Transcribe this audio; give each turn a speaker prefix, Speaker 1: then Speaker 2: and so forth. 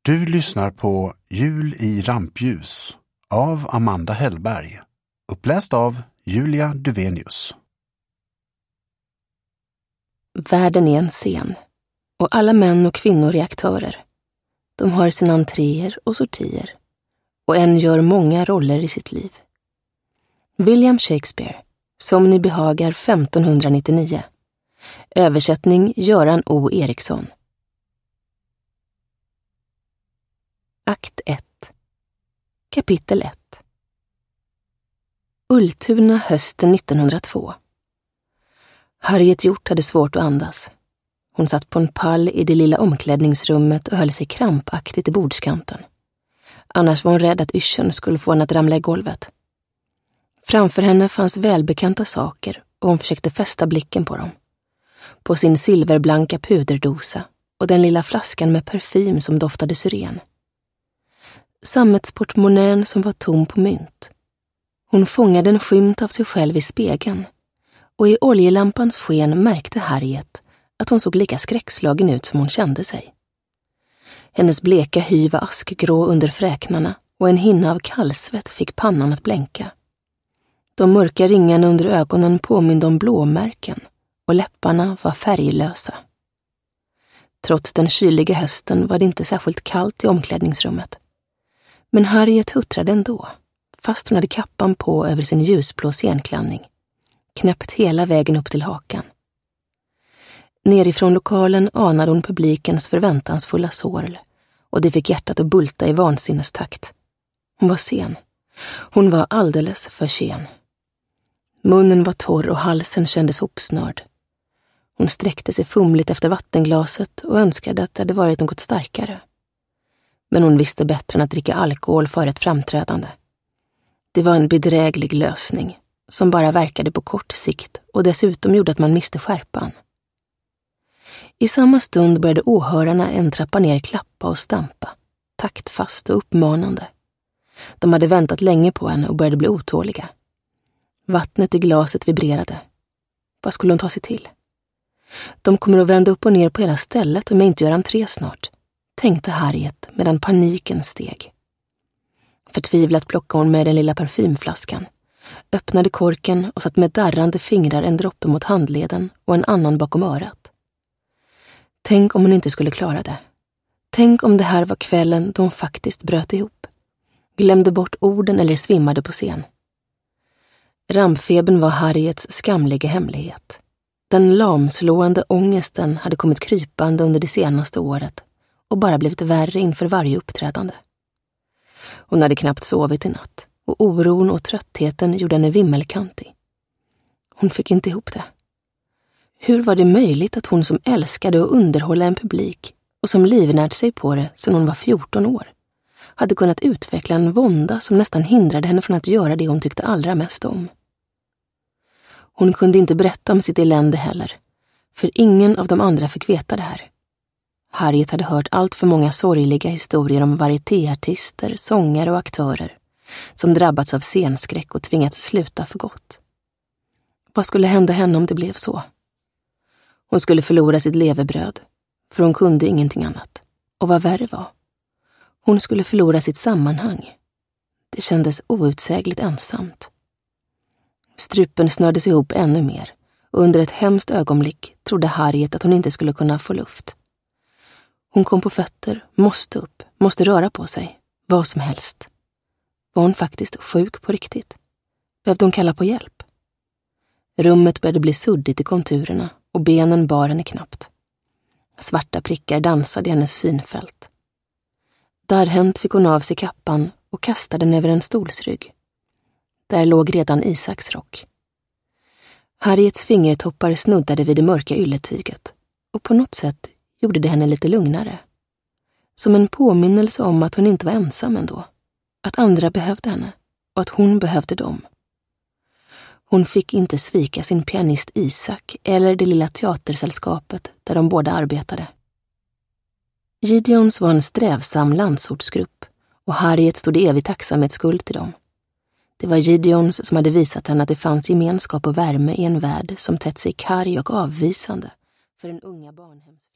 Speaker 1: Du lyssnar på Jul i rampljus av Amanda Hellberg, uppläst av Julia Duvenius.
Speaker 2: Världen är en scen och alla män och kvinnor är aktörer. De har sina entréer och sortier och en gör många roller i sitt liv. William Shakespeare, Som ni behagar 1599. Översättning Göran O. Eriksson. Akt 1. Kapitel 1. Ultuna hösten 1902. Harriet Hjort hade svårt att andas. Hon satt på en pall i det lilla omklädningsrummet och höll sig krampaktigt i bordskanten. Annars var hon rädd att yrseln skulle få henne att ramla i golvet. Framför henne fanns välbekanta saker och hon försökte fästa blicken på dem. På sin silverblanka puderdosa och den lilla flaskan med parfym som doftade syren. Sammetsportmonän som var tom på mynt. Hon fångade en skymt av sig själv i spegeln och i oljelampans sken märkte Harriet att hon såg lika skräckslagen ut som hon kände sig. Hennes bleka hy var askgrå under fräknarna och en hinna av kallsvett fick pannan att blänka. De mörka ringarna under ögonen påminde om blåmärken och läpparna var färglösa. Trots den kyliga hösten var det inte särskilt kallt i omklädningsrummet. Men Harriet huttrade ändå, fast hon hade kappan på över sin ljusblå scenklänning, knäppt hela vägen upp till hakan. Nerifrån lokalen anade hon publikens förväntansfulla sorl och det fick hjärtat att bulta i vansinnestakt. Hon var sen. Hon var alldeles för sen. Munnen var torr och halsen kändes hopsnörd. Hon sträckte sig fumligt efter vattenglaset och önskade att det hade varit något starkare. Men hon visste bättre än att dricka alkohol för ett framträdande. Det var en bedräglig lösning som bara verkade på kort sikt och dessutom gjorde att man miste skärpan. I samma stund började åhörarna en trappa ner klappa och stampa, taktfast och uppmanande. De hade väntat länge på henne och började bli otåliga. Vattnet i glaset vibrerade. Vad skulle hon ta sig till? De kommer att vända upp och ner på hela stället om jag inte gör entré snart, tänkte Harriet medan paniken steg. Förtvivlat plockade hon med den lilla parfymflaskan, öppnade korken och satt med darrande fingrar en droppe mot handleden och en annan bakom örat. Tänk om hon inte skulle klara det. Tänk om det här var kvällen då hon faktiskt bröt ihop. Glömde bort orden eller svimmade på scen. Rampfebern var Harriets skamliga hemlighet. Den lamslående ångesten hade kommit krypande under det senaste året och bara blivit värre inför varje uppträdande. Hon hade knappt sovit i natt och oron och tröttheten gjorde henne vimmelkantig. Hon fick inte ihop det. Hur var det möjligt att hon som älskade att underhålla en publik och som livnärt sig på det sedan hon var 14 år hade kunnat utveckla en vånda som nästan hindrade henne från att göra det hon tyckte allra mest om? Hon kunde inte berätta om sitt elände heller, för ingen av de andra fick veta det här. Harriet hade hört allt för många sorgliga historier om varietéartister, sångare och aktörer som drabbats av scenskräck och tvingats sluta för gott. Vad skulle hända henne om det blev så? Hon skulle förlora sitt levebröd, för hon kunde ingenting annat. Och vad värre var, hon skulle förlora sitt sammanhang. Det kändes outsägligt ensamt. Strupen snördes ihop ännu mer och under ett hemskt ögonblick trodde Harriet att hon inte skulle kunna få luft. Hon kom på fötter, måste upp, måste röra på sig, vad som helst. Var hon faktiskt sjuk på riktigt? Behövde hon kalla på hjälp? Rummet började bli suddigt i konturerna och benen bar henne knappt. Svarta prickar dansade i hennes synfält. Darrhänt fick hon av sig kappan och kastade den över en stolsrygg. Där låg redan Isaks rock. Harriets fingertoppar snuddade vid det mörka ylletyget och på något sätt gjorde det henne lite lugnare. Som en påminnelse om att hon inte var ensam ändå. Att andra behövde henne och att hon behövde dem. Hon fick inte svika sin pianist Isak eller det lilla teatersällskapet där de båda arbetade. Gideons var en strävsam landsortsgrupp och Harriet stod i evig tacksamhetsskuld till dem. Det var Gideons som hade visat henne att det fanns gemenskap och värme i en värld som tätt sig karg och avvisande för den unga barnhems.